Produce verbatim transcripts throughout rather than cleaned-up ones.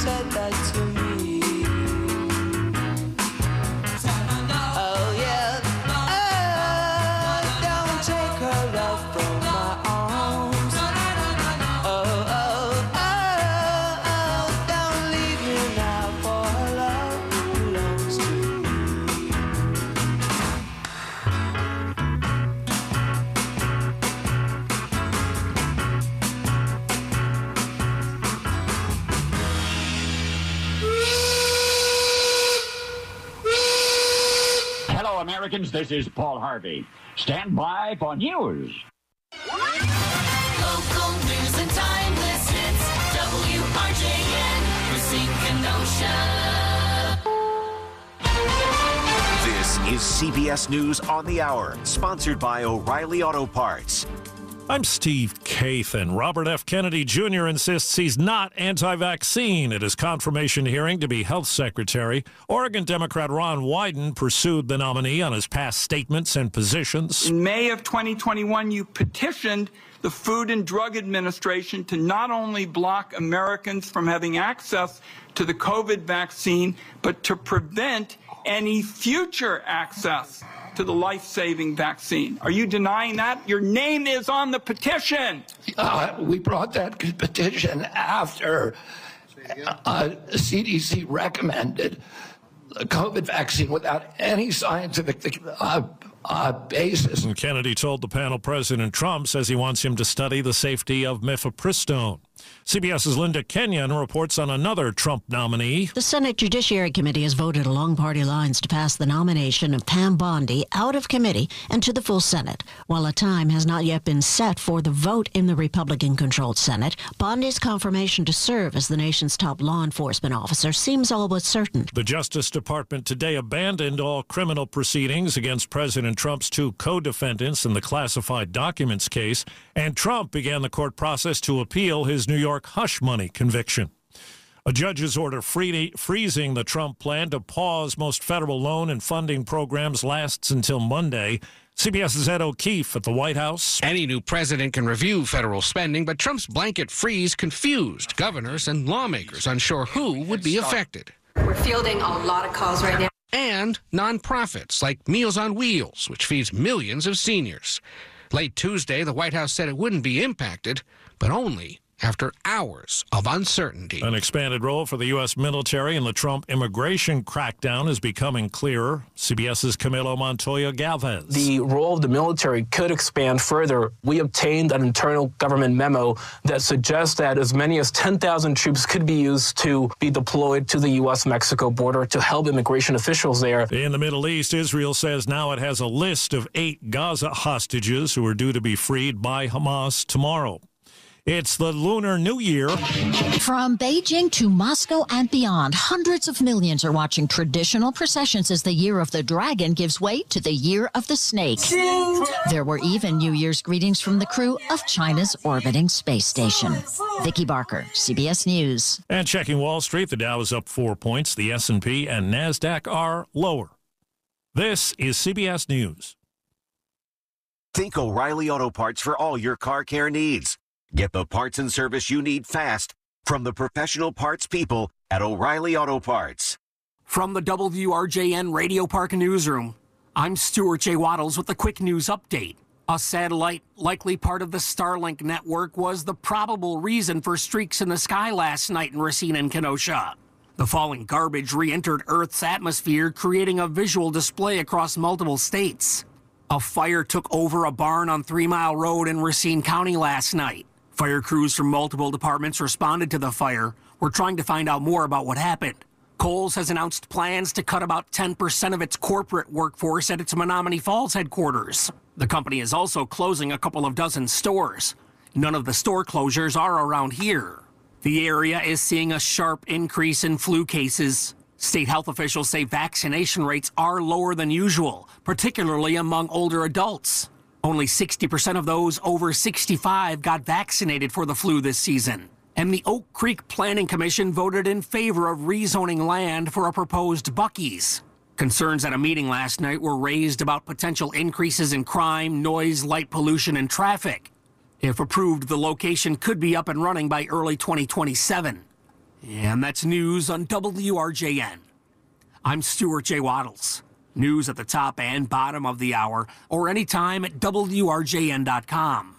said that to me. Oh yeah, oh, don't take her love from my arms. Oh, oh, oh, oh, don't leave me now, for her love belongs to Hello, Americans. This is Paul Harvey. Stand by for news. Local news and timeless hits. W R J N, Racine Kenosha. This is C B S News on the Hour, sponsored by O'Reilly Auto Parts. I'm Steve Kathan. Robert F. Kennedy Junior insists he's not anti-vaccine at his confirmation hearing to be health secretary. Oregon Democrat Ron Wyden pursued the nominee on his past statements and positions. In May of twenty twenty-one, you petitioned the Food and Drug Administration to not only block Americans from having access to the COVID vaccine, but to prevent any future access to the life-saving vaccine. Are you denying that? Your name is on the petition. Uh, we brought that petition after uh, C D C recommended the COVID vaccine without any scientific uh, uh, basis. And Kennedy told the panel President Trump says he wants him to study the safety of mifepristone. CBS's Linda Kenyon reports on another Trump nominee. The Senate Judiciary Committee has voted along party lines to pass the nomination of Pam Bondi out of committee and to the full Senate. While a time has not yet been set for the vote in the Republican-controlled Senate, Bondi's confirmation to serve as the nation's top law enforcement officer seems all but certain. The Justice Department today abandoned all criminal proceedings against President Trump's two co-defendants in the classified documents case, and Trump began the court process to appeal his New York hush money conviction. A judge's order free- freezing the Trump plan to pause most federal loan and funding programs lasts until Monday. CBS's Ed O'Keefe at the White House. Any new president can review federal spending, but Trump's blanket freeze confused governors and lawmakers unsure who would be affected. We're fielding a lot of calls right now. And nonprofits like Meals on Wheels, which feeds millions of seniors. Late Tuesday, the White House said it wouldn't be impacted, but only after hours of uncertainty. An expanded role for the U S military in the Trump immigration crackdown is becoming clearer. CBS's Camilo Montoya Galvez. The role of the military could expand further. We obtained an internal government memo that suggests that as many as ten thousand troops could be used to be deployed to the U S Mexico border to help immigration officials there. In the Middle East, Israel says now it has a list of eight Gaza hostages who are due to be freed by Hamas tomorrow. It's the Lunar New Year. From Beijing to Moscow and beyond, hundreds of millions are watching traditional processions as the Year of the Dragon gives way to the Year of the Snake. There were even New Year's greetings from the crew of China's orbiting space station. Vicki Barker, C B S News. And checking Wall Street, the Dow is up four points. The S and P and NASDAQ are lower. This is C B S News. Think O'Reilly Auto Parts for all your car care needs. Get the parts and service you need fast from the professional parts people at O'Reilly Auto Parts. From the W R J N Radio Park Newsroom, I'm Stuart J. Waddles with a quick news update. A satellite, likely part of the Starlink network, was the probable reason for streaks in the sky last night in Racine and Kenosha. The falling garbage re-entered Earth's atmosphere, creating a visual display across multiple states. A fire took over a barn on Three Mile Road in Racine County last night. Fire crews from multiple departments responded to the fire. We're trying to find out more about what happened. Kohl's has announced plans to cut about ten percent of its corporate workforce at its Menomonee Falls headquarters. The company is also closing a couple of dozen stores. None of the store closures are around here. The area is seeing a sharp increase in flu cases. State health officials say vaccination rates are lower than usual, particularly among older adults. Only sixty percent of those over sixty-five got vaccinated for the flu this season. And the Oak Creek Planning Commission voted in favor of rezoning land for a proposed Buc-ee's. Concerns at a meeting last night were raised about potential increases in crime, noise, light pollution, and traffic. If approved, the location could be up and running by early twenty twenty-seven. And that's news on W R J N. I'm Stuart J. Waddles. News at the top and bottom of the hour, or anytime at W R J N dot com.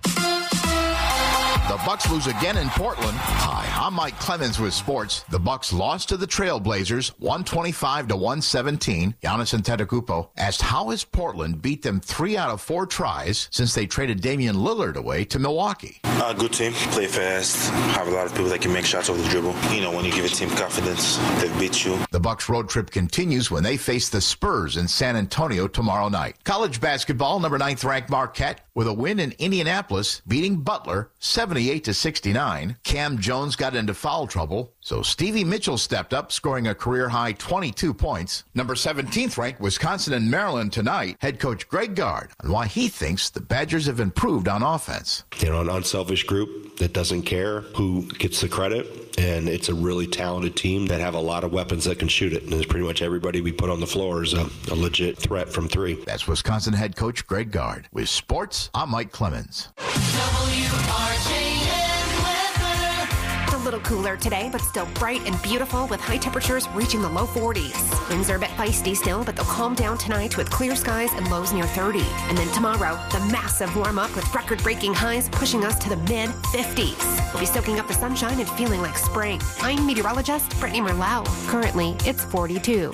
The Bucks lose again in Portland. Hi, I'm Mike Clemens with sports. The Bucks lost to the Trailblazers, one twenty-five to one seventeen. Giannis Antetokounmpo asked how has Portland beat them three out of four tries since they traded Damian Lillard away to Milwaukee. Uh, good team, play fast, have a lot of people that can make shots off the dribble. You know, when you give a team confidence, they beat you. The Bucks road trip continues when they face the Spurs in San Antonio tomorrow night. College basketball, number ninth ranked Marquette with a win in Indianapolis, beating Butler seventy-eight to sixty-nine. Cam Jones got into foul trouble, so Stevie Mitchell stepped up, scoring a career-high twenty-two points. Number seventeenth ranked Wisconsin and Maryland tonight. Head coach Greg Gard on why he thinks the Badgers have improved on offense. You know, an unselfish group that doesn't care who gets the credit, and it's a really talented team that have a lot of weapons that can shoot it. And it's pretty much everybody we put on the floor is a, a legit threat from three. That's Wisconsin head coach Greg Gard. With sports, I'm Mike Clemens. W R J N weather. A little cooler today, but still bright and beautiful with high temperatures reaching the low forties. Winds are a bit feisty still, but they'll calm down tonight with clear skies and lows near thirty. And then tomorrow, the massive warm-up with record-breaking highs pushing us to the mid fifties. We'll be soaking up the sunshine and feeling like spring. I'm meteorologist Brittany Merlau. Currently, it's forty-two.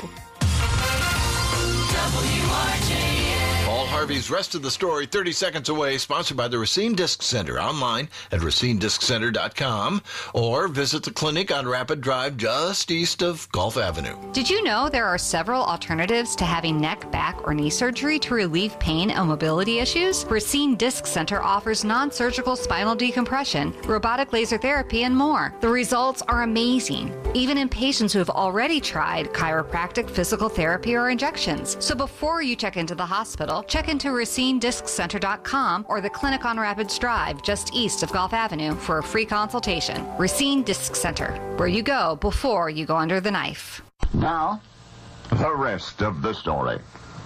W R J N. Paul Harvey's Rest of the Story, thirty seconds away, sponsored by the Racine Disc Center, online at racine disc center dot com, or visit the clinic on Rapid Drive just east of Gulf Avenue. Did you know there are several alternatives to having neck, back, or knee surgery to relieve pain and mobility issues? Racine Disc Center offers non-surgical spinal decompression, robotic laser therapy, and more. The results are amazing, even in patients who have already tried chiropractic, physical therapy, or injections. So before you check into the hospital, check into racine disc center dot com or the clinic on Rapids Drive just east of Gulf Avenue for a free consultation. Racine Disc Center, where you go before you go under the knife. Now, the rest of the story.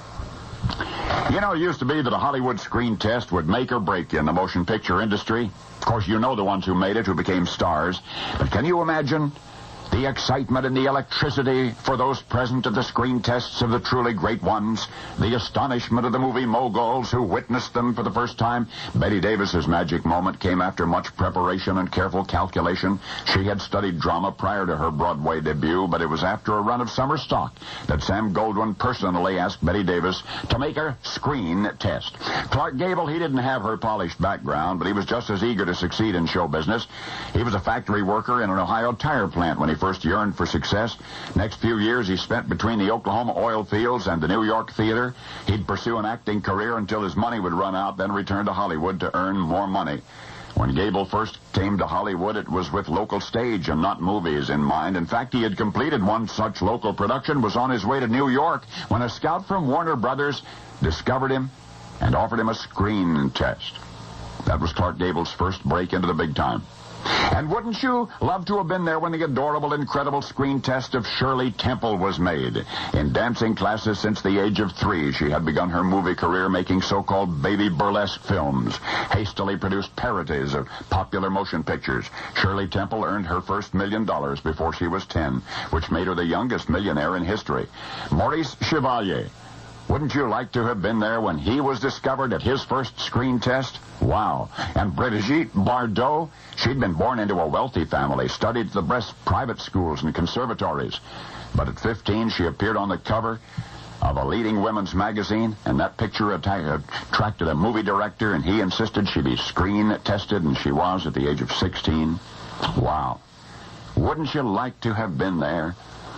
You know, it used to be that a Hollywood screen test would make or break you in the motion picture industry. Of course, you know the ones who made it, who became stars. But can you imagine the excitement and the electricity for those present at the screen tests of the truly great ones, the astonishment of the movie moguls who witnessed them for the first time? Bette Davis's magic moment came after much preparation and careful calculation. She had studied drama prior to her Broadway debut, but it was after a run of summer stock that Sam Goldwyn personally asked Bette Davis to make her screen test. Clark Gable, he didn't have her polished background, but he was just as eager to succeed in show business. He was a factory worker in an Ohio tire plant when he first yearned for success. Next few years he spent between the Oklahoma oil fields and the New York theater. He'd pursue an acting career until his money would run out, then return to Hollywood to earn more money. When Gable first came to Hollywood, it was with local stage and not movies in mind. In fact, he had completed one such local production, was on his way to New York, when a scout from Warner Brothers discovered him and offered him a screen test. That was Clark Gable's first break into the big time. And wouldn't you love to have been there when the adorable, incredible screen test of Shirley Temple was made? In dancing classes since the age of three, she had begun her movie career making so-called baby burlesque films, hastily produced parodies of popular motion pictures. Shirley Temple earned her first million dollars before she was ten, which made her the youngest millionaire in history. Maurice Chevalier, wouldn't you like to have been there when he was discovered at his first screen test? Wow. And Brigitte Bardot, she'd been born into a wealthy family, studied at the best private schools and conservatories. But at fifteen, she appeared on the cover of a leading women's magazine, and that picture attracted a movie director, and he insisted she be screen tested, and she was at the age of sixteen. Wow. Wouldn't you like to have been there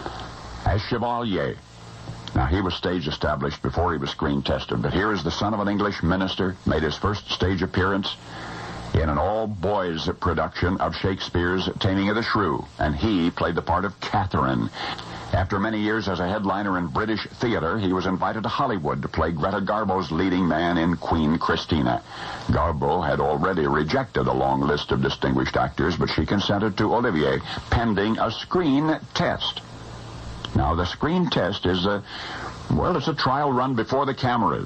as Chevalier? Now, he was stage established before he was screen tested, but here is the son of an English minister, made his first stage appearance in an all-boys production of Shakespeare's Taming of the Shrew, and he played the part of Catherine. After many years as a headliner in British theater, he was invited to Hollywood to play Greta Garbo's leading man in Queen Christina. Garbo had already rejected a long list of distinguished actors, but she consented to Olivier, pending a screen test. Now, the screen test is a, well, it's a trial run before the cameras.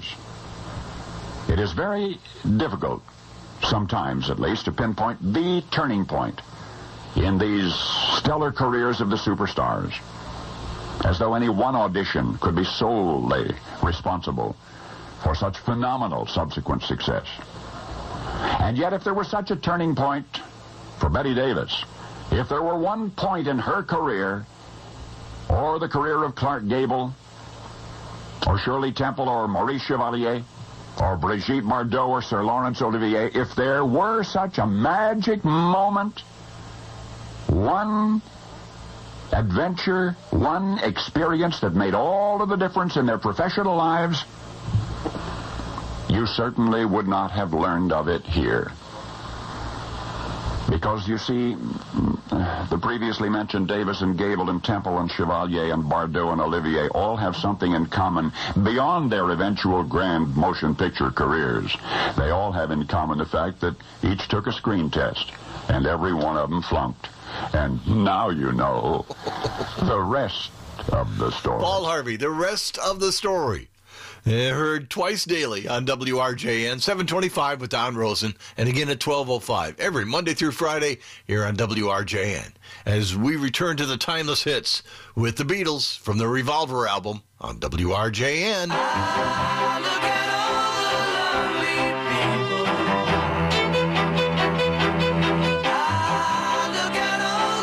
It is very difficult, sometimes at least, to pinpoint the turning point. in these stellar careers of the superstars, as though any one audition could be solely responsible for such phenomenal subsequent success. And yet, if there was such a turning point for Bette Davis, if there were one point in her career, or the career of Clark Gable, or Shirley Temple, or Maurice Chevalier, or Brigitte Bardot, or Sir Laurence Olivier, if there were such a magic moment, one adventure, one experience that made all of the difference in their professional lives, you certainly would not have learned of it here. Because, you see, the previously mentioned Davis and Gable and Temple and Chevalier and Bardot and Olivier all have something in common beyond their eventual grand motion picture careers. They all have in common the fact that each took a screen test, and every one of them flunked. And now you know the rest of the story. Paul Harvey, the rest of the story. Heard twice daily on W R J N, seven twenty-five with Don Rosen, and again at twelve oh five, every Monday through Friday here on W R J N, as we return to the timeless hits with the Beatles from the Revolver album on W R J N. Ah, look at all the lonely people. Ah, look at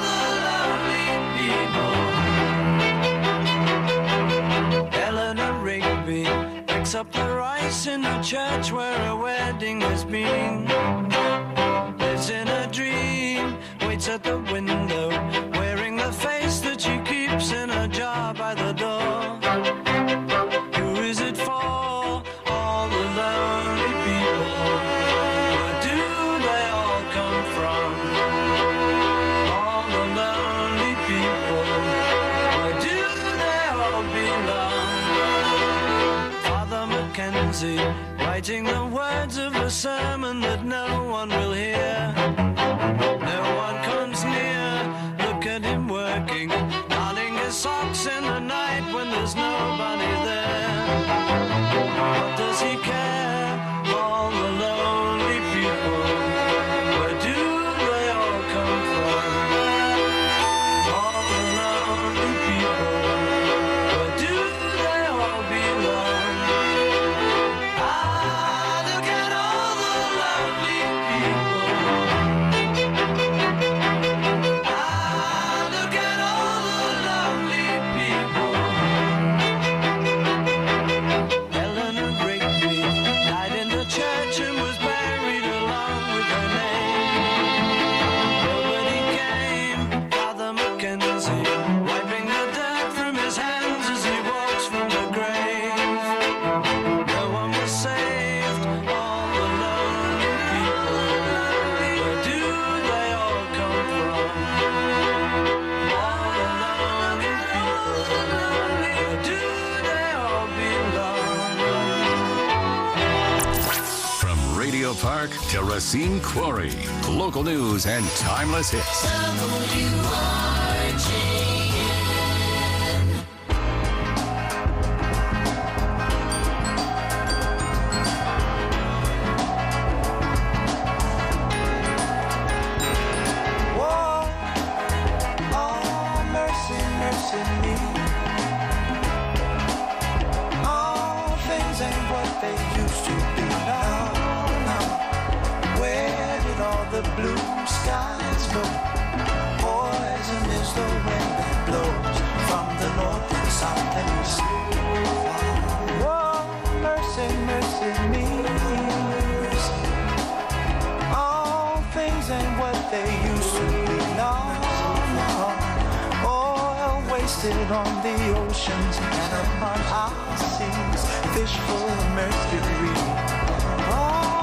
all the lonely people. Eleanor Rigby picks up the rice in the church where a wedding has been. Lives in a dream, waits at the window, wearing the face that she keeps in a jar by the door. Who is it for? All the lonely people. Where do they all come from? All the lonely people. Where do they all belong? Father Mackenzie, writing the words of a sermon that no one will hear. No one comes near, look at him working, darning his socks in the night when there's nobody there. What does he care? All the lonely people. Where do they all come from? All the lonely people. Where do they all belong? Ah, look at all the lonely people. Ah, look at all the lonely people. Eleanor Rigby died in the church and was buried along with her name. Nobody came, Father Mackenzie, wiping the dirt from his hands as he walks from the grave. No one was saved, all the lonely people. Where do they all come from? All the lonely people. Where do they all belong? From Radio Park to Racine Quarry, local news and timeless hits. W R J N. Whoa, oh, mercy, mercy me. All things ain't what they used to be now. now. Where did all the blue skies go? Poison is the wind that blows from the north and south and east. Whoa, mercy, mercy me. All things ain't what they used to be now. Oil wasted on the oceans and upon our seas, fish full of mercury. Oh,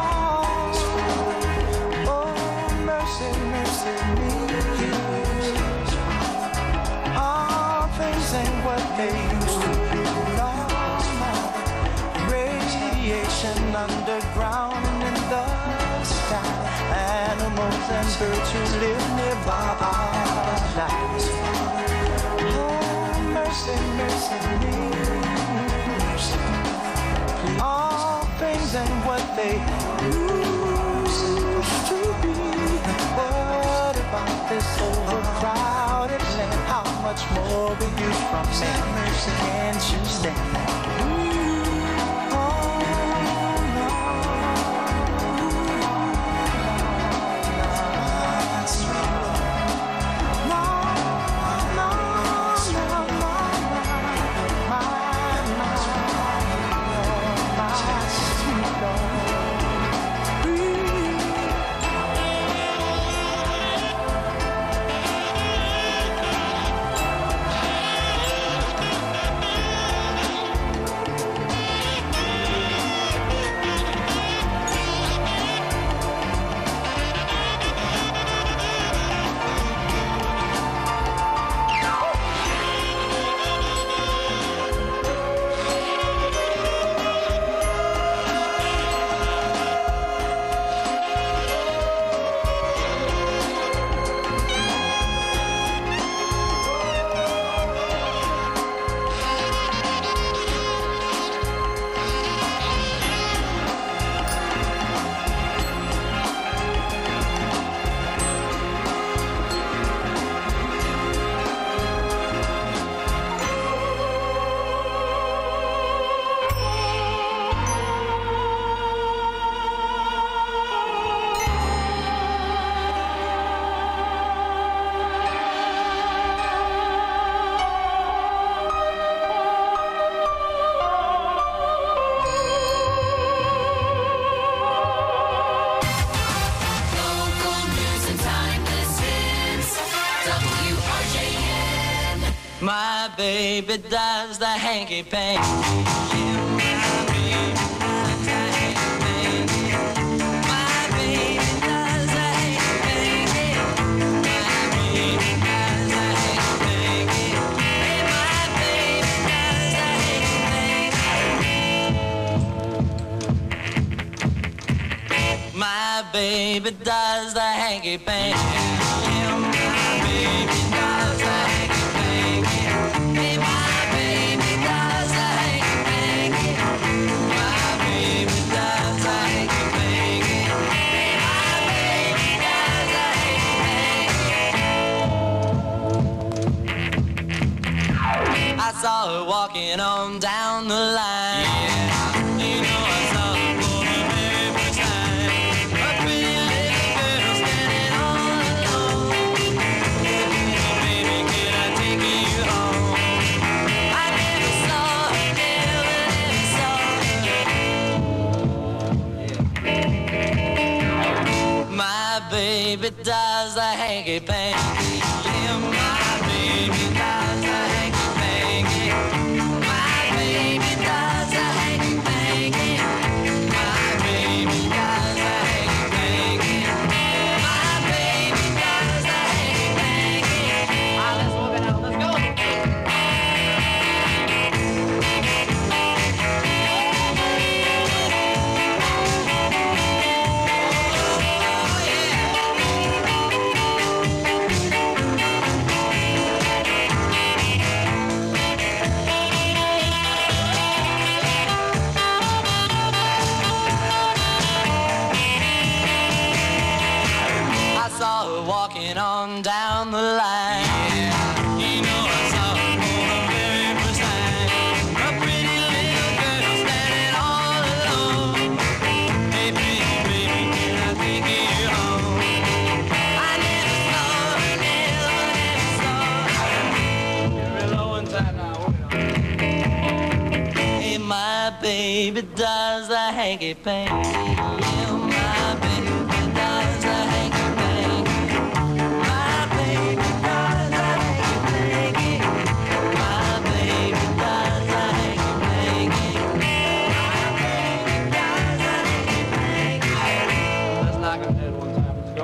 oh, mercy, mercy me. All things ain't what they used to be. No, no. Radiation underground and in the sky. Animals and birds who live nearby our lives. Oh, mercy, mercy me. All things ain't what they used to be. What about this old from Saint Mercy, can't you stand that? My baby does the hanky panky. Yeah, my baby does the hanky panky. My baby does the hanky panky. My baby does the hanky panky. Hey, my baby does the hanky panky. My baby does the hanky panky. Yeah, my baby does the hanky panky. Hey, my baby does the hanky panky. My baby does the hanky panky. Hey, my baby does the hanky panky. I saw her walking on down the line. Yeah, you know I saw her for the very first time. A pretty little girl standing all alone. Baby, can I take you home? I never saw her, never, never saw her. My baby does the hanky panky. Yeah, my baby does the hanky panky. My baby does the hanky panky. My baby does the hanky panky. My baby does the hanky panky. Ah, let's move it out. Let's go. I saw her walking on down the line. Yeah, you know I saw her for the very first time. A pretty little girl standing all alone. Hey, pretty baby, can I take you home? I never saw her, never, never saw her. Get real low inside now. Hey, my baby does the hanky panky. Yeah, my baby does the hanky panky. My baby does the hanky panky. My baby does the hanky panky. My baby does the hanky panky. Let's knock him dead one time. Let's go.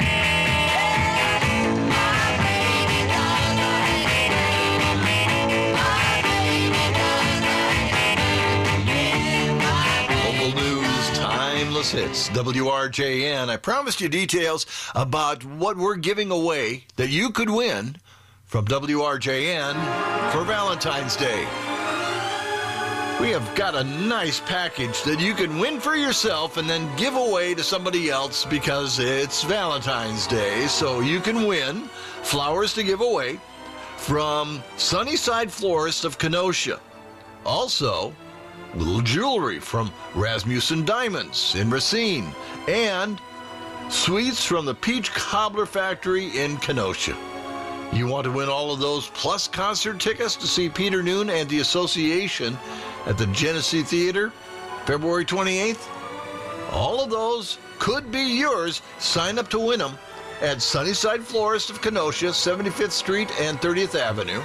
My baby does the hanky panky. My baby does the hanky panky. Local news, timeless hits, W R J N. I promised you details about what we're giving away that you could win from W R J N for Valentine's Day. We have got a nice package that you can win for yourself and then give away to somebody else because it's Valentine's Day. So you can win flowers to give away from Sunnyside Florist of Kenosha. Also, little jewelry from Rasmussen Diamonds in Racine, and sweets from the Peach Cobbler Factory in Kenosha. You want to win all of those, plus concert tickets to see Peter Noon and the Association at the Genesee Theater, February twenty-eighth? All of those could be yours. Sign up to win them at Sunnyside Florist of Kenosha, seventy-fifth Street and thirtieth Avenue,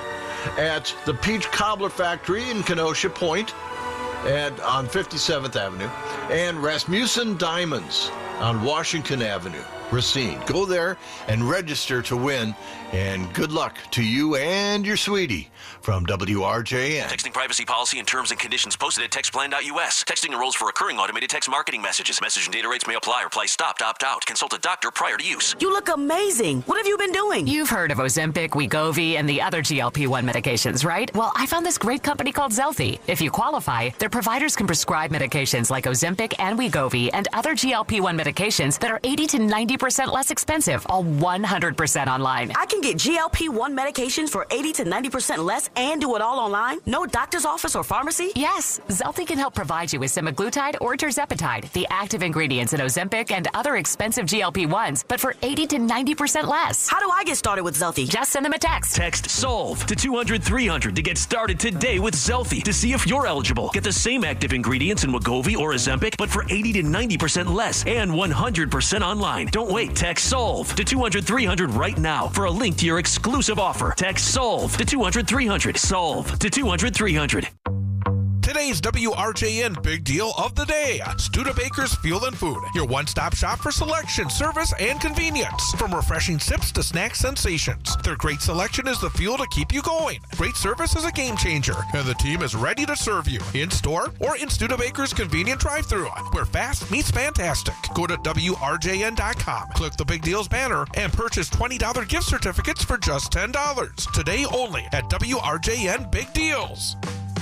at the Peach Cobbler Factory in Kenosha Point, and on fifty-seventh Avenue, and Rasmussen Diamonds on Washington Avenue, Racine. Go there and register to win, and good luck to you and your sweetie from W R J N. Texting privacy policy and terms and conditions posted at textplan dot U S. Texting enrolls for recurring automated text marketing messages. Message and data rates may apply. Reply stop to opt out. Consult a doctor prior to use. You look amazing. What have you been doing? You've heard of Ozempic, Wegovy, and the other G L P one medications, right? Well, I found this great company called Zelfie. If you qualify, their providers can prescribe medications like Ozempic and Wegovy and other G L P one medications that are eighty to ninety percent less expensive, all one hundred percent online. I can get G L P one medications for eighty to ninety percent less and do it all online? No doctor's office or pharmacy? Yes, Zelfie can help provide you with semaglutide or tirzepatide, the active ingredients in Ozempic and other expensive G L P ones, but for eighty to ninety percent less. How do I get started with Zelfie? Just send them a text. Text SOLVE to two hundred three hundred to get started today with Zelfie to see if you're eligible. Get the same active ingredients in Wegovy or Ozempic, but for eighty to ninety percent less and one hundred percent online. Don't wait. Text SOLVE to two hundred three hundred right now for a link to your exclusive offer. Text SOLVE to two hundred three hundred. SOLVE to two hundred three hundred. Today's W R J N Big Deal of the Day. Studebaker's Fuel and Food, your one-stop shop for selection, service, and convenience. From refreshing sips to snack sensations, their great selection is the fuel to keep you going. Great service is a game changer, and the team is ready to serve you in-store or in Studebaker's convenient drive-thru, where fast meets fantastic. Go to W R J N dot com, click the Big Deals banner, and purchase twenty dollars gift certificates for just ten dollars. Today only at W R J N Big Deals.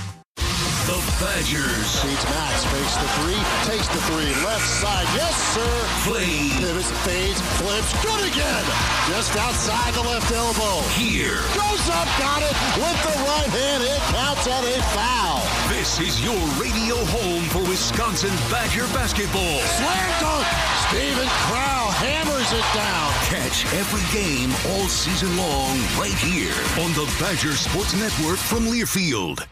The Badgers. Feeds Max, fakes the three, takes the three, left side, yes sir. Play. Pivots, fades, flips, good again. Just outside the left elbow. Here. Goes up, got it with the right hand. It counts at a foul. This is your radio home for Wisconsin Badger basketball. Slam dunk. Steven Crow hammers it down. Catch every game all season long right here on the Badger Sports Network from Learfield.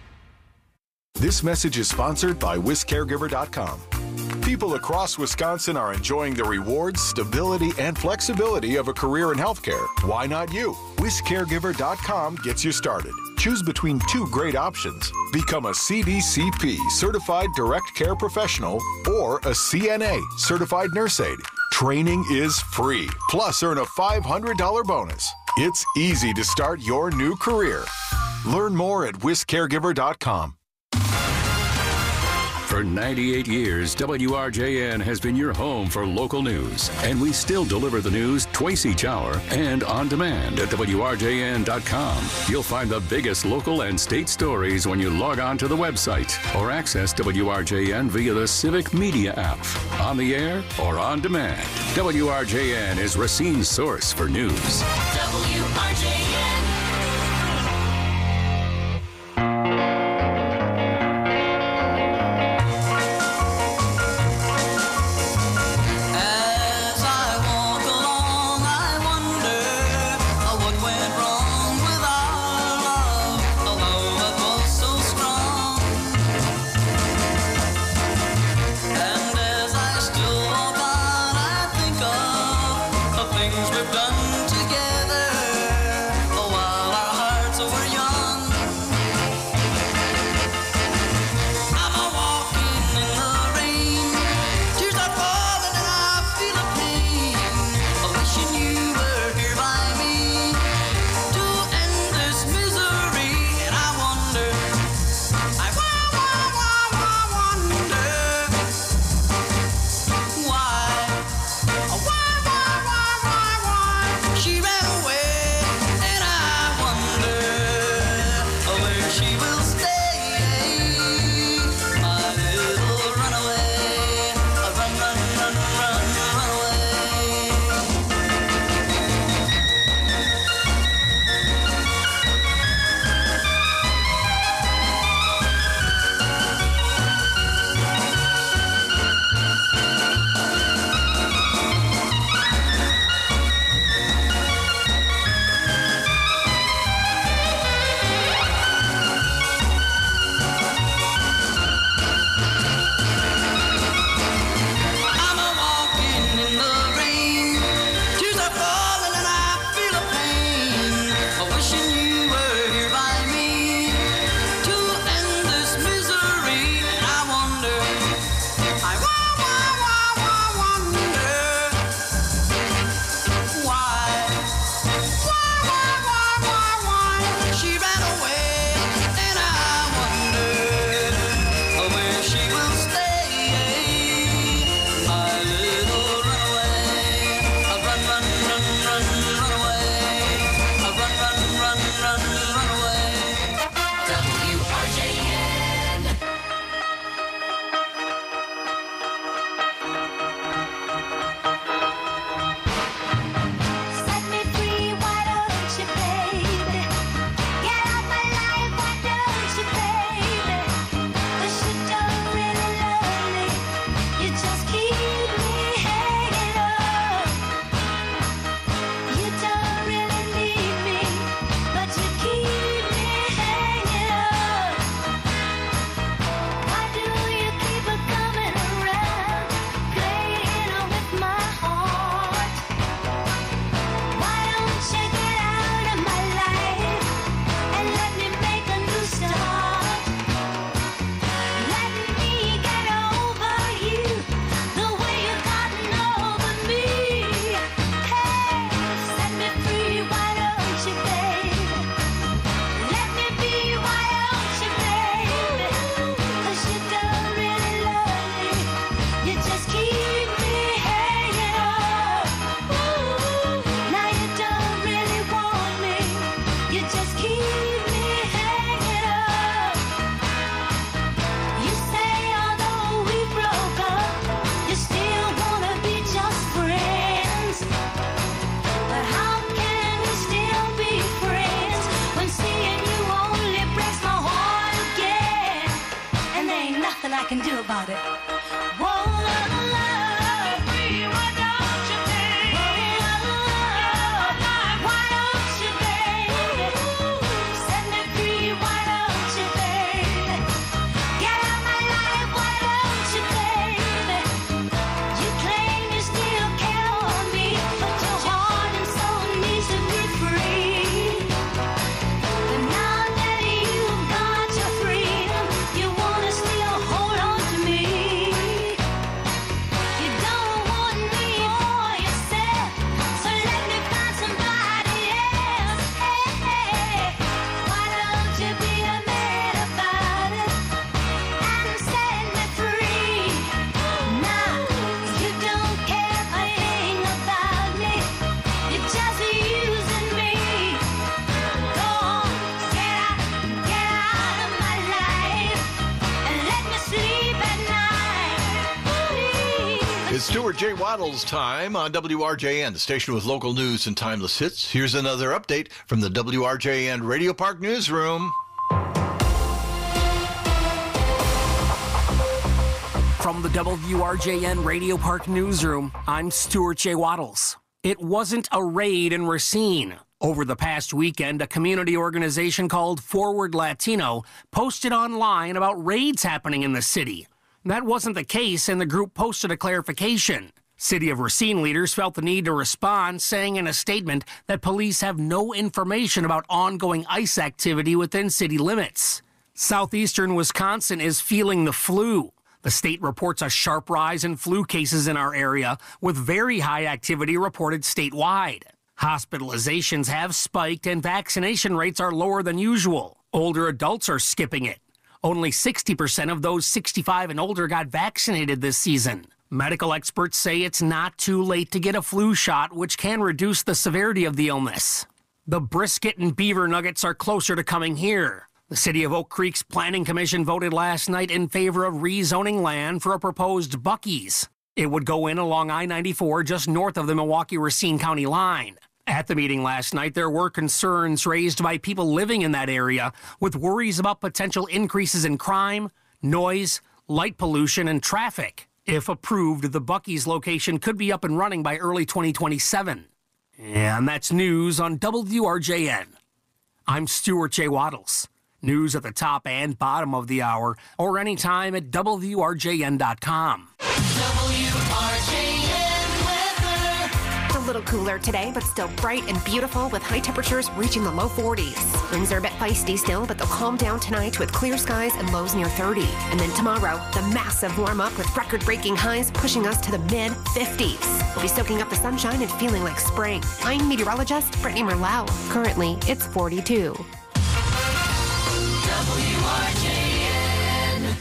This message is sponsored by Wis Caregiver dot com. People across Wisconsin are enjoying the rewards, stability, and flexibility of a career in healthcare. Why not you? Wis Caregiver dot com gets you started. Choose between two great options. Become a C D C P, Certified Direct Care Professional, or a C N A, Certified Nurse Aide. Training is free. Plus, earn a five hundred dollars bonus. It's easy to start your new career. Learn more at Wis Caregiver dot com. For ninety-eight years, W R J N has been your home for local news, and we still deliver the news twice each hour and on demand at W R J N dot com. You'll find the biggest local and state stories when you log on to the website or access W R J N via the Civic Media app, on the air or on demand. W R J N is Racine's source for news. W R J N. It's Stuart J. Waddles' time on W R J N, the station with local news and timeless hits. Here's another update from the W R J N Radio Park Newsroom. From the W R J N Radio Park Newsroom, I'm Stuart J. Waddles. It wasn't a raid in Racine. Over the past weekend, a community organization called Forward Latino posted online about raids happening in the city. That wasn't the case, and the group posted a clarification. City of Racine leaders felt the need to respond, saying in a statement that police have no information about ongoing ICE activity within city limits. Southeastern Wisconsin is feeling the flu. The state reports a sharp rise in flu cases in our area, with very high activity reported statewide. Hospitalizations have spiked and vaccination rates are lower than usual. Older adults are skipping it. Only sixty percent of those sixty-five and older got vaccinated this season. Medical experts say it's not too late to get a flu shot, which can reduce the severity of the illness. The brisket and beaver nuggets are closer to coming here. The City of Oak Creek's Planning Commission voted last night in favor of rezoning land for a proposed Buc-ee's. It would go in along I ninety-four just north of the Milwaukee-Racine County line. At the meeting last night, there were concerns raised by people living in that area with worries about potential increases in crime, noise, light pollution, and traffic. If approved, the Buc-ee's location could be up and running by early twenty twenty-seven. And that's news on W R J N. I'm Stuart J. Waddles. News at the top and bottom of the hour, or anytime at W R J N dot com. W R J N weather. A little cooler today, but still bright and beautiful with high temperatures reaching the low forties. Winds are a bit feisty still, but they'll calm down tonight with clear skies and lows near thirty. And then tomorrow, the massive warm up with record-breaking highs pushing us to the mid fifties. We'll be soaking up the sunshine and feeling like spring. I'm meteorologist Brittany Merlau. Currently, it's forty-two. W R J N.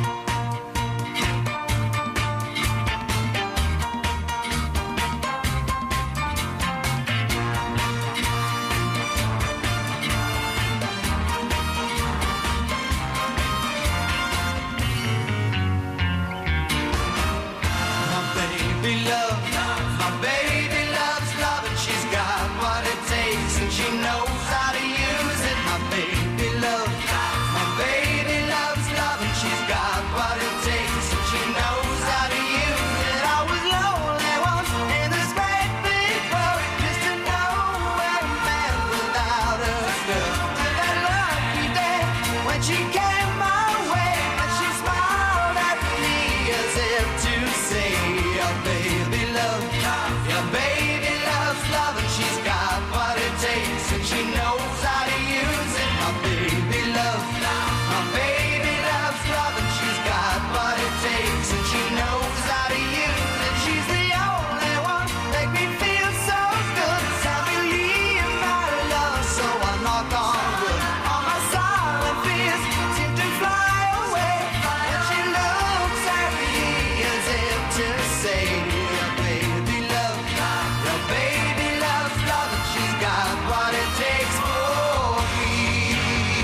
My baby loves, my baby loves love, and she's got what it takes, and she knows how to use it. My baby loves, my baby loves love, and she's got what it takes, and she knows how to use it. I was lonely once in this great big world, just to know where a man without a girl. Till that lucky day when she came my way, and she smiled at me as if to say, your baby loves, your baby loves love, and she's got what it takes, and she knows how to use it. My baby loves, my baby loves love, and she's got what it takes, and she knows how to use it. She's the only one make me feel so good. I believe my love, so I knock on wood. All my silent fears seem to fly away, and she looks at me as if to say, your baby love, your baby loves love, and she's got what it takes for me.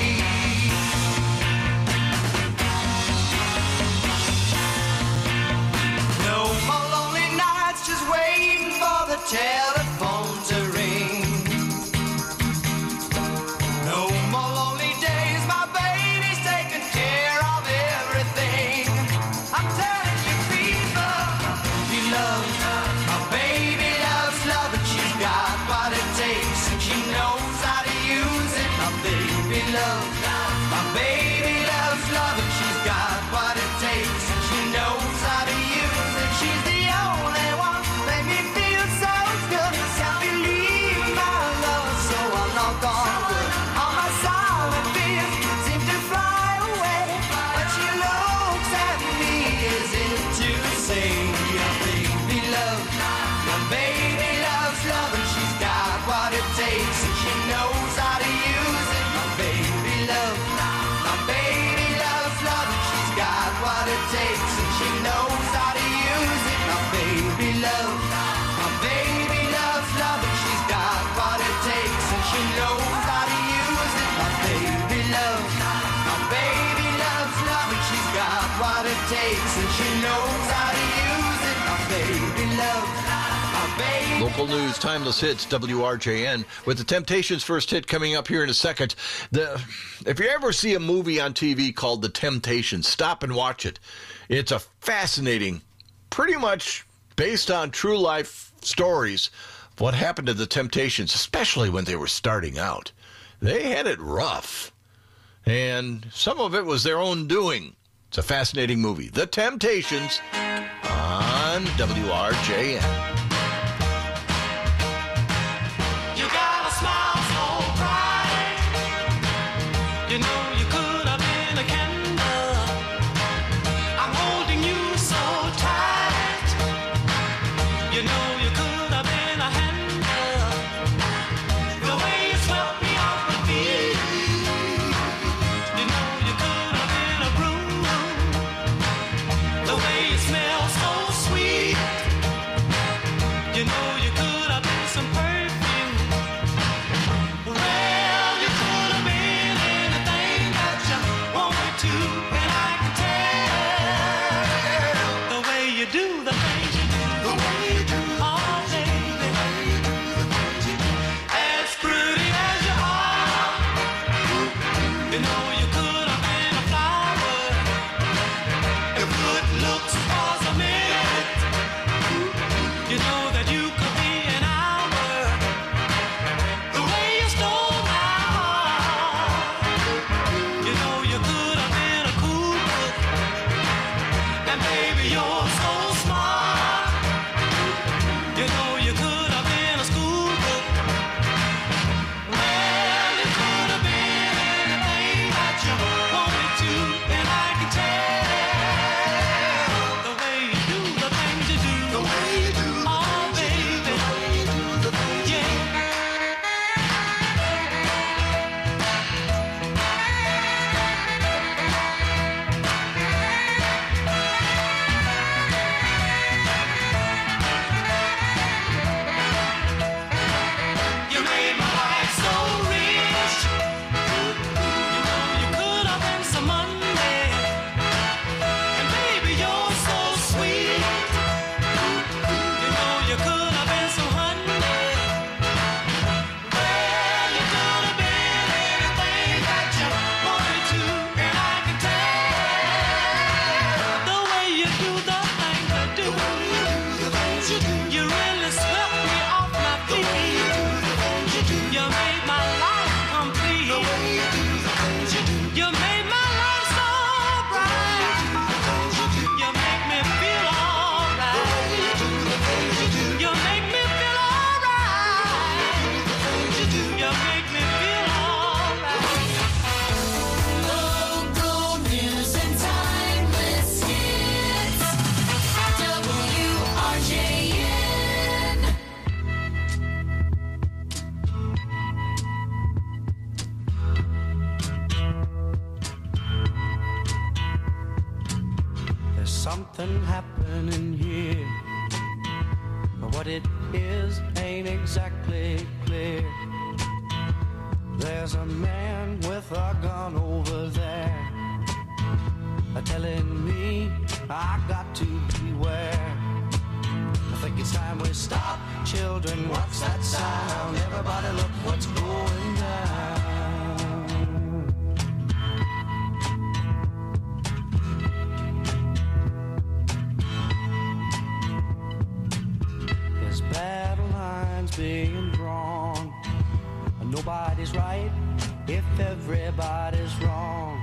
No more lonely nights just waiting for the telephone to ring. No more lonely days, my baby's taking care of everything. I'm telling you, people, you love, my baby loves love, and she's got what it takes, and she knows how to use it. My baby loves, my baby loves love, and she's got what it takes, and she knows how to use it. She's the only one make me feel so good. Can't believe my love, so I knock on wood. All my silent fears seem to fly away, but she looks at me as if to say, your baby loves, your baby loves love, and she's got what it takes, and she knows how to use it. My baby loves. local news, timeless hits, W R J N, with the Temptations' first hit coming up here in a second. The, if you ever see a movie on T V called The Temptations, stop and watch it. It's a fascinating, pretty much based on true life stories of what happened to the Temptations, especially when they were starting out. They had it rough, and some of it was their own doing. It's a fascinating movie. The Temptations on W R J N. You got a smile so bright. You know you could have been a candle. I'm holding you so tight. You know you could have been a handle. The way you swept me off my feet. You know you could have been a broom. The way you smell so sweet. You know you could have been some perfume. Well, you could have been anything that you wanted to, and I can tell the way you do the things you do, the way you do, oh baby, as pretty as you are. You know you could have been a flower if good looks was a minute. You know that you could be an hour. The way you stole my heart. You know you could have been a cool book. And baby, you're so smart. You know you could have been a school book. Well, you could have been anything that you wanted to, and I can tell the way you do the things you do, the way you do, oh baby, yeah. You made my life so rich. You know you could have been some Monday. And baby, you're so sweet. You know you could have been some honey. Well, you could have been anything that you wanted to, and I can tell the way you do the things you do. You really swept me off my feet. You made my life complete. You made my life so bright. You make me feel alright. You make me feel alright. You make me feel alright. Local news and timeless hits. W R J N. There's something happening here, but what it is ain't exactly clear. There's a man with a gun over there, uh, telling me I got to beware. I think it's time we stop, children. What's that sound? Everybody, look what's going down. There's battle lines being drawn. Nobody's right if everybody's wrong.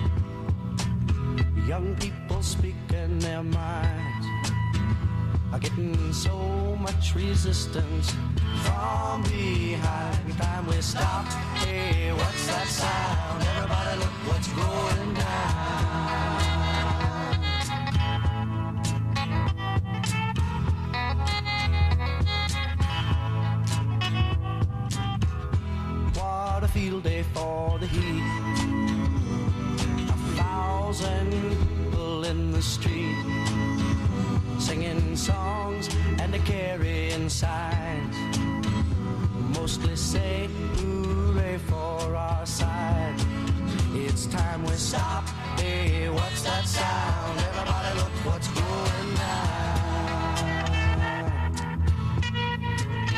Young people speaking their minds are getting so much resistance from behind. Every time we stop, hey, what's that sound? Everybody look what's going down. What a field day for the heat. A thousand people in the street, singing songs and a carrying signs. Mostly say hooray for our side. It's time we stop. Hey, what's that sound? Everybody look what's going down.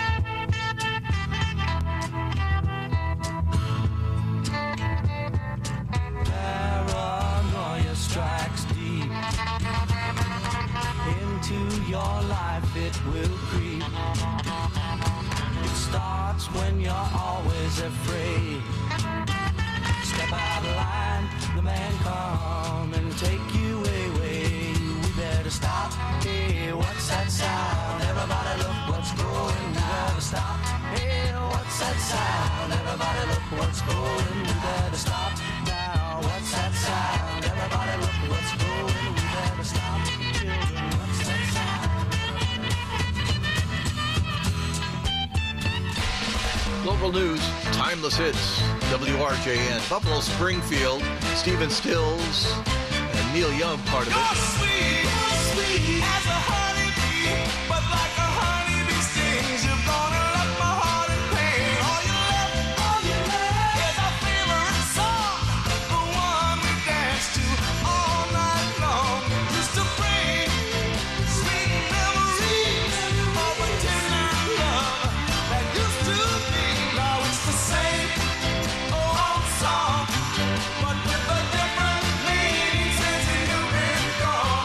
is afraid. Step out of line, the man come and take you away. We better stop. Hey, what's that sound? Everybody look what's going. We better stop. Hey, what's that sound? Everybody look what's going. We better stop now. What's that sound? Everybody look what's going. We better stop. Children, what's that sound? Local news, timeless hits, W R J N, Buffalo Springfield, Stephen Stills, and Neil Young part of it. You're sweet, sweet as a honeybee, but like a honeybee stings, you're gonna let my heart in pain. All you left, all you left is our favorite song, the one we dance to all night long. Used to bring sweet memories of a tender love that used to be. Now it's the same old song, but with a different meaning since you've been gone.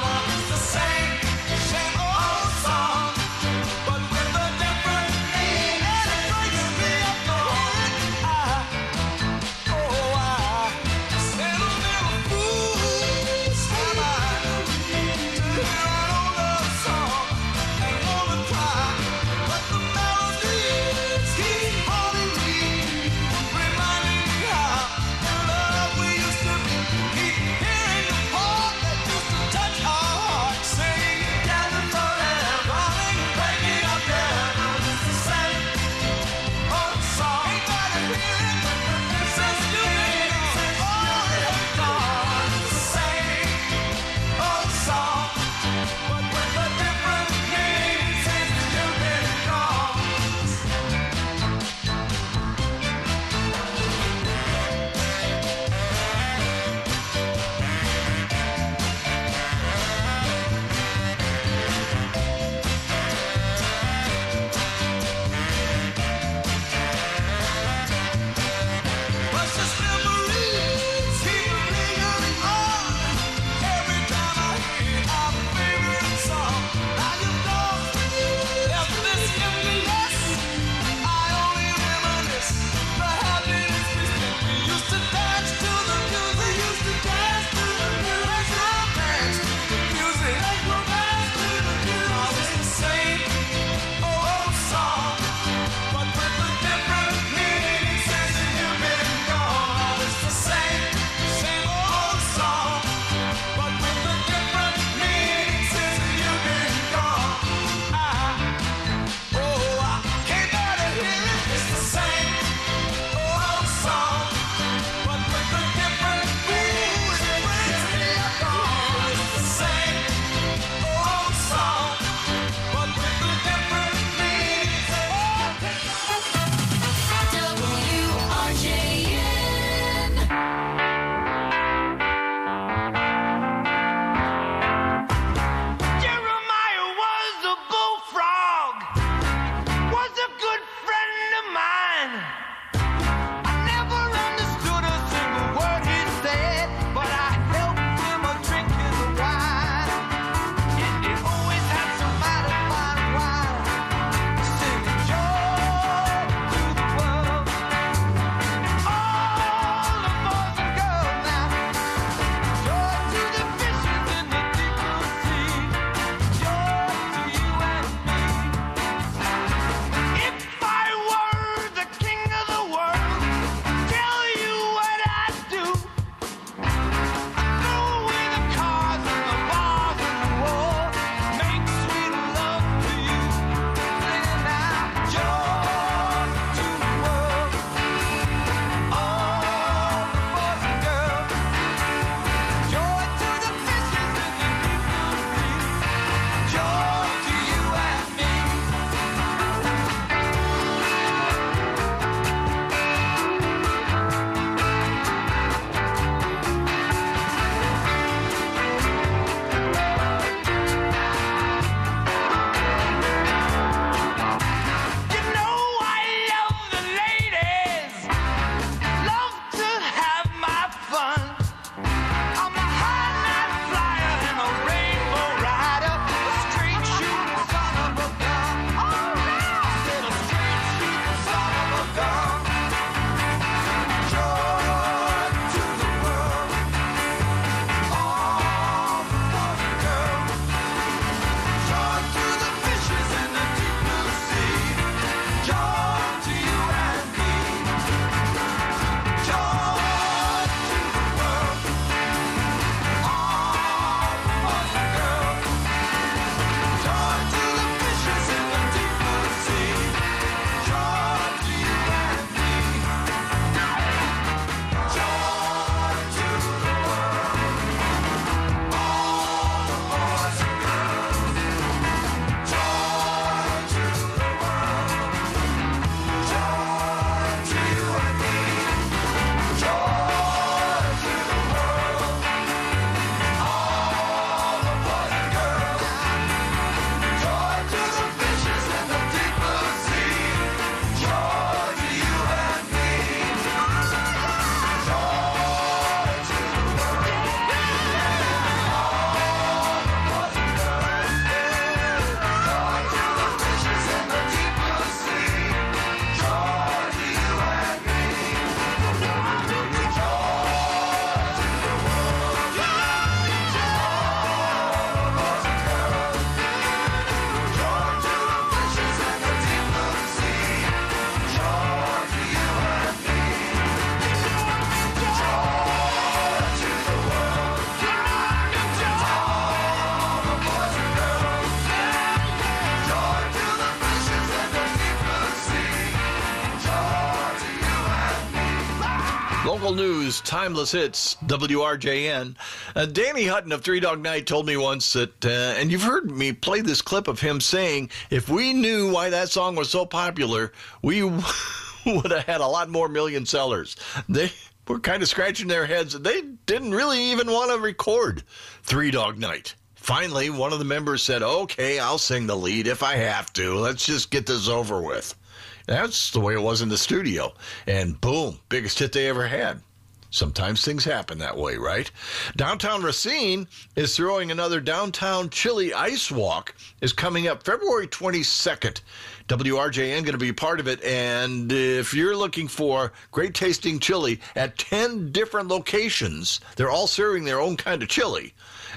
Local news, timeless hits, W R J N. Uh, Danny Hutton of Three Dog Night told me once that, uh, and you've heard me play this clip of him saying, if we knew why that song was so popular, we would have had a lot more million sellers. They were kind of scratching their heads. They didn't really even want to record Three Dog Night. Finally, one of the members said, okay, I'll sing the lead if I have to. Let's just get this over with. That's the way it was in the studio. And boom, biggest hit they ever had. Sometimes things happen that way, right? Downtown Racine is throwing another Downtown Chili Ice Walk. Is coming up February twenty-second. W R J N going to be part of it. And if you're looking for great tasting chili at ten different locations, they're all serving their own kind of chili.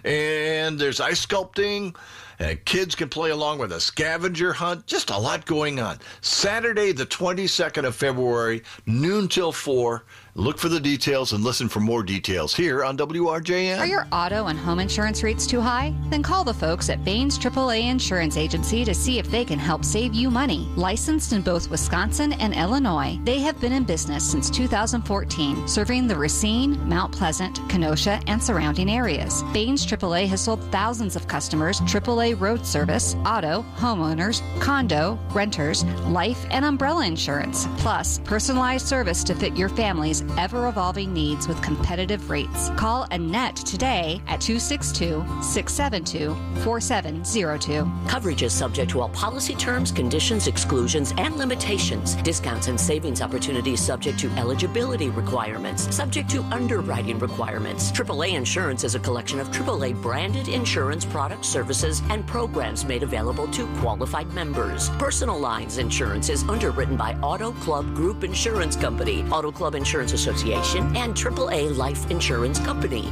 And there's ice sculpting. And kids can play along with a scavenger hunt. Just a lot going on. Saturday, the twenty-second of February, noon till four. Look for the details and listen for more details here on W R J N. Are your auto and home insurance rates too high? Then call the folks at Baines triple A Insurance Agency to see if they can help save you money. Licensed in both Wisconsin and Illinois, they have been in business since two thousand fourteen, serving the Racine, Mount Pleasant, Kenosha, and surrounding areas. Baines triple A has sold thousands of customers triple A road service, auto, homeowners, condo, renters, life, and umbrella insurance, plus personalized service to fit your family's ever-evolving needs with competitive rates. Call Annette today at two six two, six seven two, four seven zero two. Coverage is subject to all policy terms, conditions, exclusions, and limitations. Discounts and savings opportunities subject to eligibility requirements, subject to underwriting requirements. triple A Insurance is a collection of triple A branded insurance products, services, and programs made available to qualified members. Personal Lines Insurance is underwritten by Auto Club Group Insurance Company, Auto Club Insurance Association, and triple A Life Insurance Company.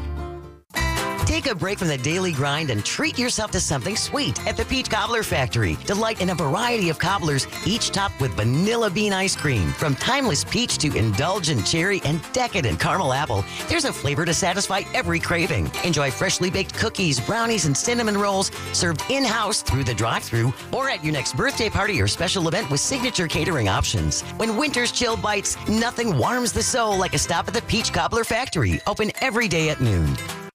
Take a break from the daily grind and treat yourself to something sweet at the Peach Cobbler Factory. Delight in a variety of cobblers, each topped with vanilla bean ice cream. From timeless peach to indulgent cherry and decadent caramel apple, there's a flavor to satisfy every craving. Enjoy freshly baked cookies, brownies, and cinnamon rolls served in-house through the drive-thru or at your next birthday party or special event with signature catering options. When winter's chill bites, nothing warms the soul like a stop at the Peach Cobbler Factory. Open every day at noon.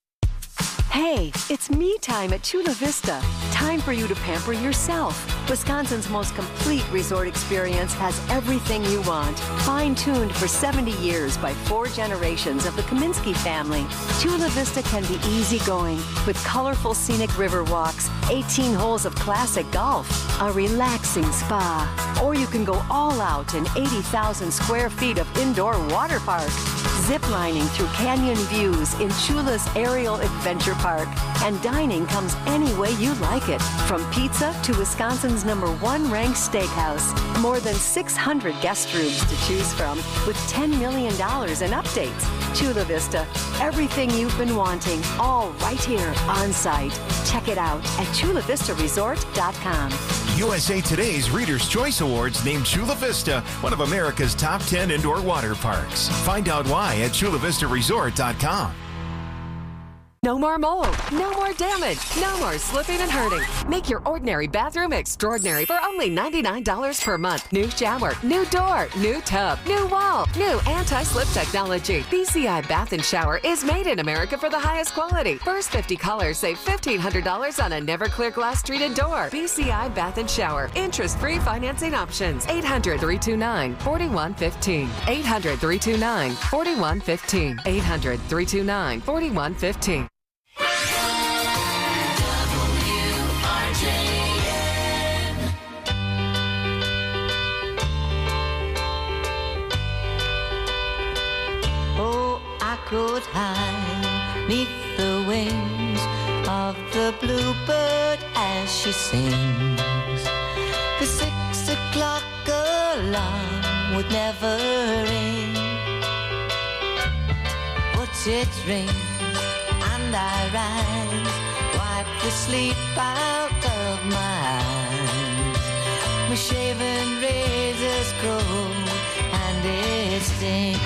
Hey, it's me time at Chula Vista. Time for you to pamper yourself. Wisconsin's most complete resort experience has everything you want. Fine-tuned for seventy years by four generations of the Kaminsky family, Chula Vista can be easygoing with colorful scenic river walks, eighteen holes of classic golf, a relaxing spa. Or you can go all out in eighty thousand square feet of indoor water park. Ziplining through canyon views in Chula's aerial adventure park. And dining comes any way you like it. From pizza to Wisconsin's number one ranked steakhouse. More than six hundred guest rooms to choose from with ten million dollars in updates. Chula Vista, everything you've been wanting, all right here on site. Check it out at chula vista resort dot com. U S A Today's Reader's Choice Awards named Chula Vista one of America's top ten indoor water parks. Find out why at chula vista resort dot com. No more mold, no more damage, no more slipping and hurting. Make your ordinary bathroom extraordinary for only ninety-nine dollars per month. New shower, new door, new tub, new wall, new anti-slip technology. B C I Bath and Shower is made in America for the highest quality. First fifty callers save fifteen hundred dollars on a never clear glass treated door. B C I Bath and Shower. Interest-free financing options. eight hundred, three two nine, four one one five. eight hundred, three two nine, four one one five. eight hundred, three two nine, four one one five. Oh, I could hide neath the wings of the bluebird as she sings. The six o'clock alarm would never ring. But it rings and I rise, wipe the sleep out of my eyes. My shaven razor's cold and it stings.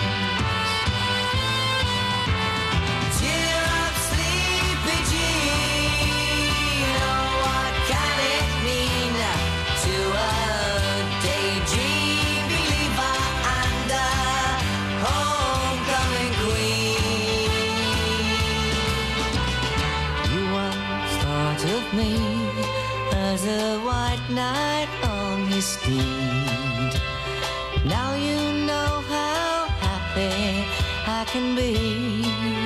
Cheer up, sleepy Jean. Oh, what can it mean to a daydream believer and a homecoming esteemed. Now you know how happy I can be.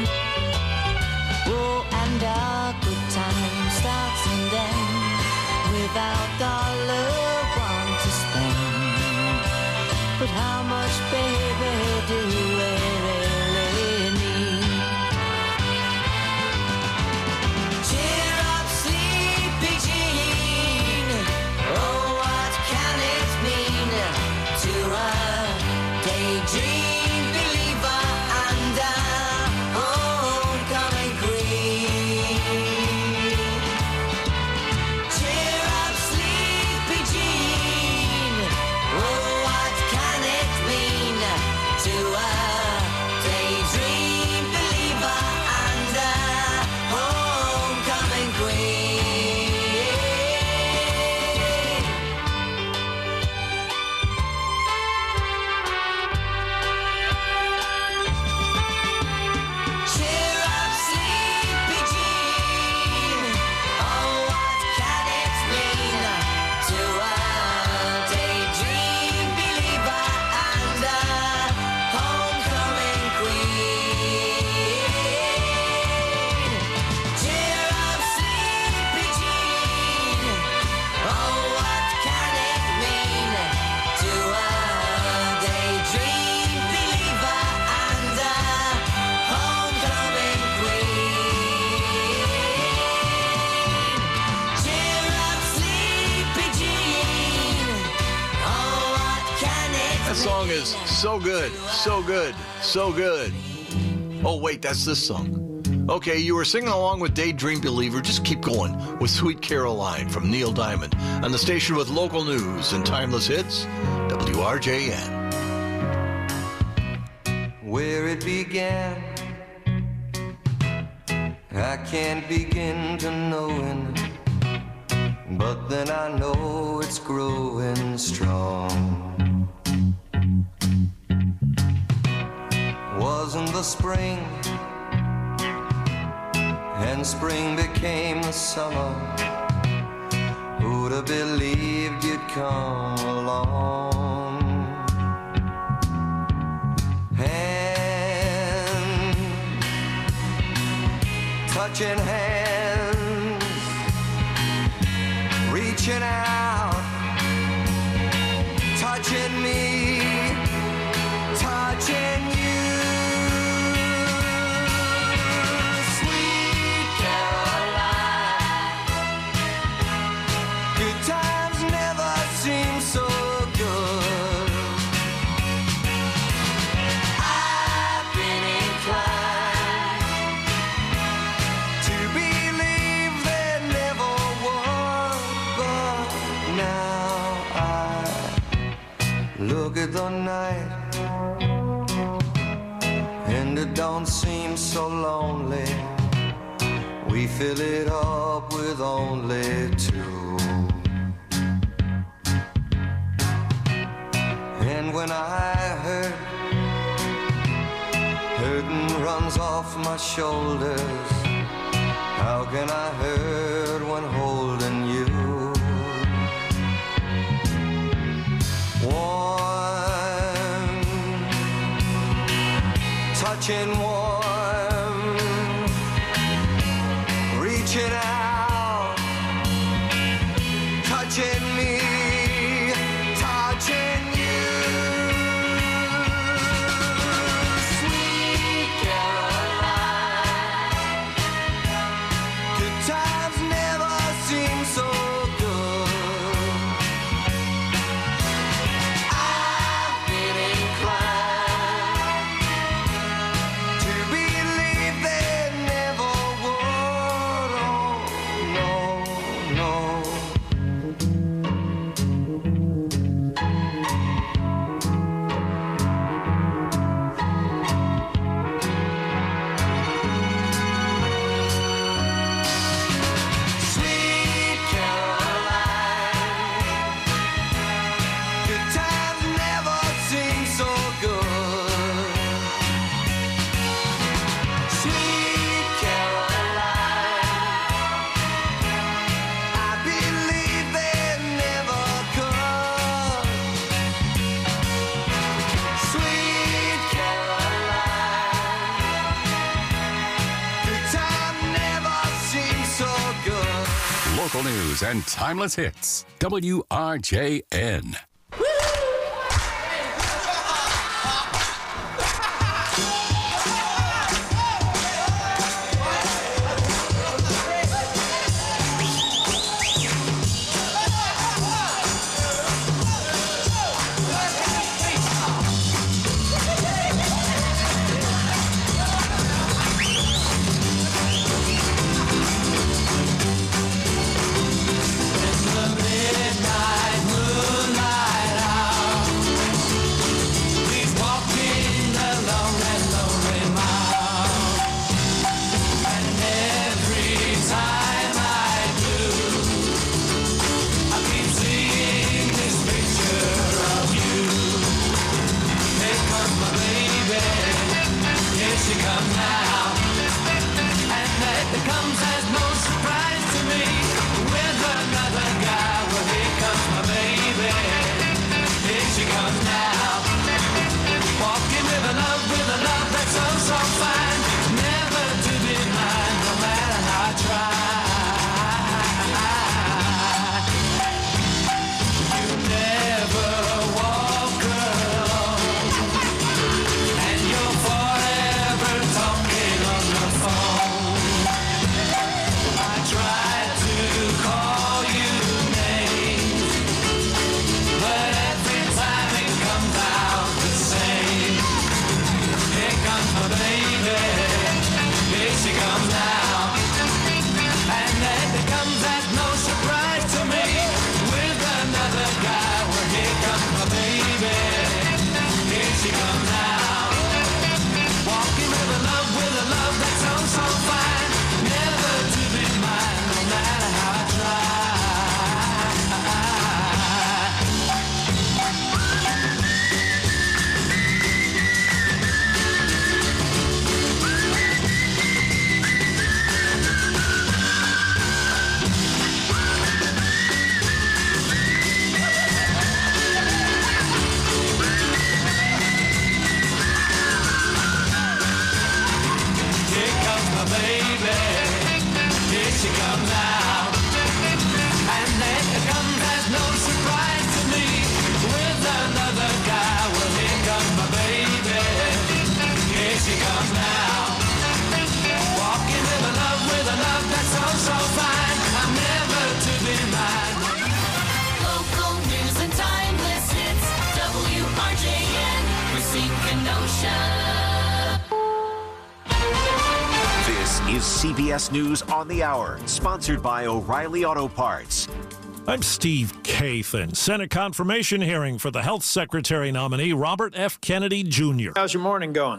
Oh, and our good time starts and ends without our loved one to spend. But how much, baby, do we really need? Cheer up, sleepy Jean. Oh, what can it mean to a daydream believer and a homecoming queen? Cheer up, sleepy Jean. Oh, what can it mean to a daydream believer and a homecoming queen? Cheer up, sleepy Jean. Oh, what can it mean to a daydream believer and a homecoming queen? Cheer up, sleepy Jean. Oh, what can it mean to a daydream believer and a homecoming queen? Cheer up, sleepy Jean. Oh, what can it That song is so good, so good, so good. Oh, wait, that's this song. Okay, you were singing along with Daydream Believer. Just keep going with Sweet Caroline from Neil Diamond on the station with local news and timeless hits, W R J N. Where it began, I can't begin to knowing, but then I know it's growing strong. Wasn't the spring, and spring became the summer. Who'd have believed you'd come along? Hand, touching hands, reaching out, touching me, touching you. Sweet Caroline, good times never seem so good. I've been inclined to believe there never was, but now I look at the night and it don't seem so lonely. We fill it up with only two. And when I hurt, hurting runs off my shoulders. How can I hurt when holding you? Warm, touching warm, reaching out, touching me, touching you. Sweet Caroline, good times never seem so good. I've been inclined to local news and timeless hits. W R J N. Is C B S News on the Hour, sponsored by O'Reilly Auto Parts. I'm Steve Kathan. Senate confirmation hearing for the Health Secretary nominee, Robert F. Kennedy Junior How's your morning going?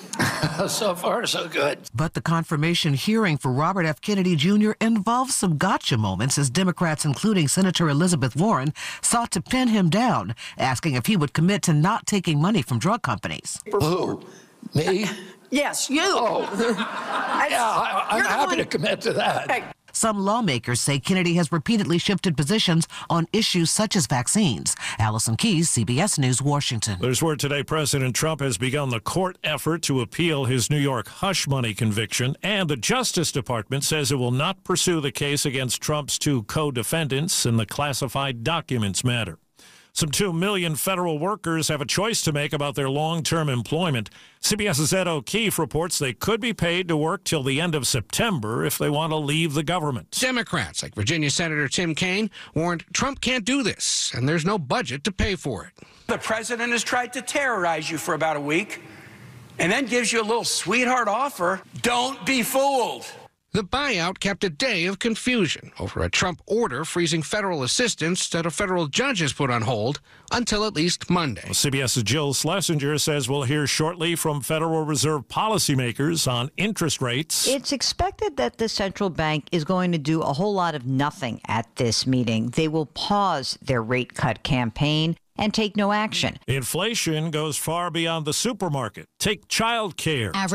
So far, so good. But the confirmation hearing for Robert F. Kennedy Junior involves some gotcha moments as Democrats, including Senator Elizabeth Warren, sought to pin him down, asking if he would commit to not taking money from drug companies. Who? Me? Yes, you. Oh, yeah, I, I'm happy to commit to that. Hey. Some lawmakers say Kennedy has repeatedly shifted positions on issues such as vaccines. Allison Keyes, C B S News, Washington. There's word today President Trump has begun the court effort to appeal his New York hush money conviction, and the Justice Department says it will not pursue the case against Trump's two co-defendants in the classified documents matter. Some two million federal workers have a choice to make about their long-term employment. CBS's Ed O'Keefe reports they could be paid to work till the end of September if they want to leave the government. Democrats, like Virginia Senator Tim Kaine, warned Trump can't do this, and there's no budget to pay for it. The president has tried to terrorize you for about a week, and then gives you a little sweetheart offer. Don't be fooled. The buyout kept a day of confusion over a Trump order freezing federal assistance that a federal judge has put on hold until at least Monday. Well, CBS's Jill Schlesinger says we'll hear shortly from Federal Reserve policymakers on interest rates. It's expected that the central bank is going to do a whole lot of nothing at this meeting. They will pause their rate cut campaign and take no action. Inflation goes far beyond the supermarket. Take child care.